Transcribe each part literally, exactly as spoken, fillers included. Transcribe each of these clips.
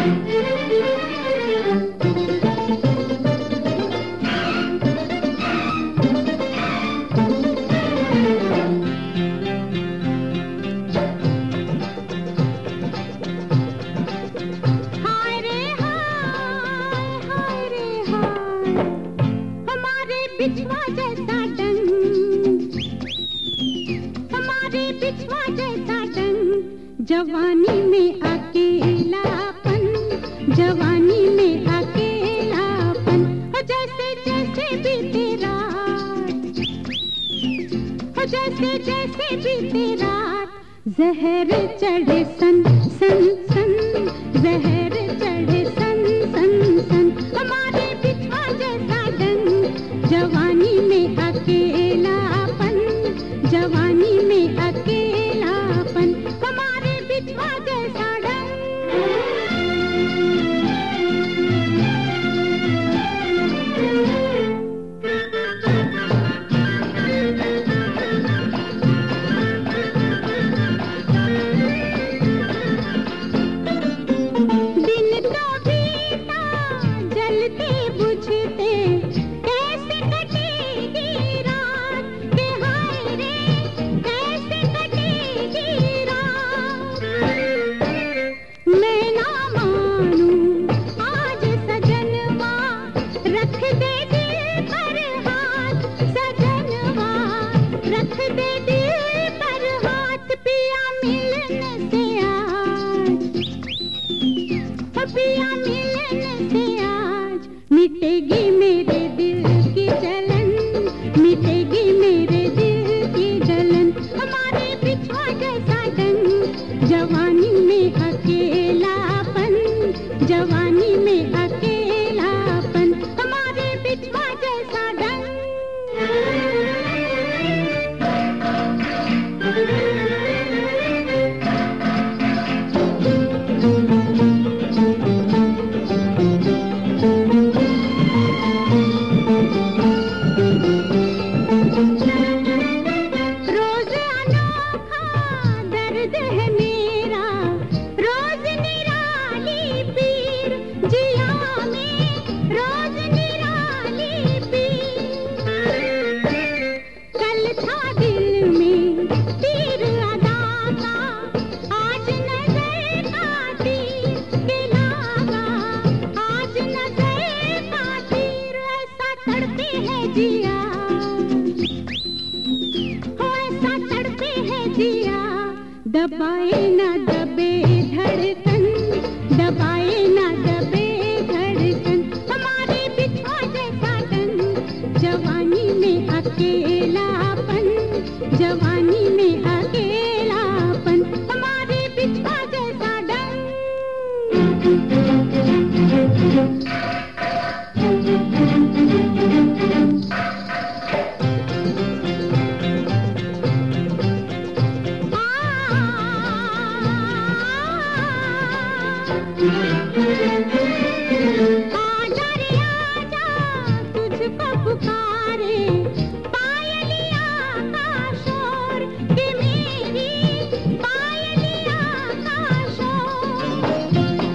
बिछवा जैसा डंग, हमारे बिछवा जैसा डंग, जवानी में अकेलापन, जवानी में अकेलापन, हो जैसे जैसे बीते रात, हो जैसे जैसे बीते रात, जहर चढ़े सन सन सन, जहर चढ़े सन सन सन, हमारे बिछवा जैसा डंग, जवानी में अकेलापन, जवानी में अकेलापन, हमारे बिछवा जैसा डंग। दिन तो बीता जलते बुझते, कैसे कटेगी रात, के हाय रे कैसे कटेगी रात। मैं ना मानूं आज सजनवा, रख दे दिल पर हाथ, सजनवा रख दे दिल पर हाथ, पिया मिलने से आज, पिया मिलने से आज, मिटेगी मेरे दिल की जलन, मिटेगी मेरे दिल की जलन, हमारे बिछवा जैसा डंग, जवानी में अकेलापन, जवानी में अकेलापन, हमारे बिछवा जैसा डंग। रोज अनोखा दर्द है मेरा, रोज निराली पीर, जिया में रोज निराली पीर। कल था दिल में तीर अदा का, आज नजर का तीर के लागा, आज नजर का तीर, ऐसा तड़पे है जिया, हो ऐसा तड़पे है जिया, दबाए ना दबे धड़कन, दबाए ना दबे धड़कन, हमारे बिछवा जैसा डंग, जवानी में अकेलापन, जवानी में अकेलापन, हमारे बिछवा जैसा डंग। आजा रे आजा तुझको पुकारे, पायलिया का शोर, कि मेरी पायलिया का शोर।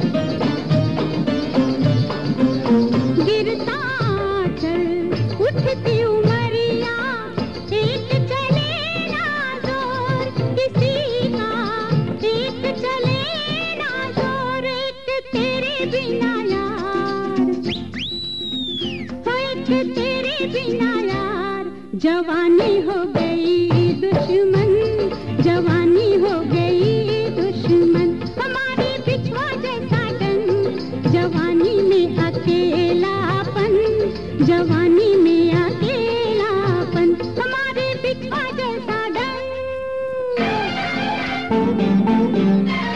गिरता चल उठती उमरिया, एक चले ना जोर किसी का, एक चले ना जोर, एक तेरे बिना यार, हो एक तेरे बिना यार, जवानी हो गई दुश्मन, जवानी हो गई दुश्मन, हमारे बिछवा जैसा डंग, जवानी में अकेलापन, जवानी में अकेलापन, हमारे बिछवा जैसा डंग।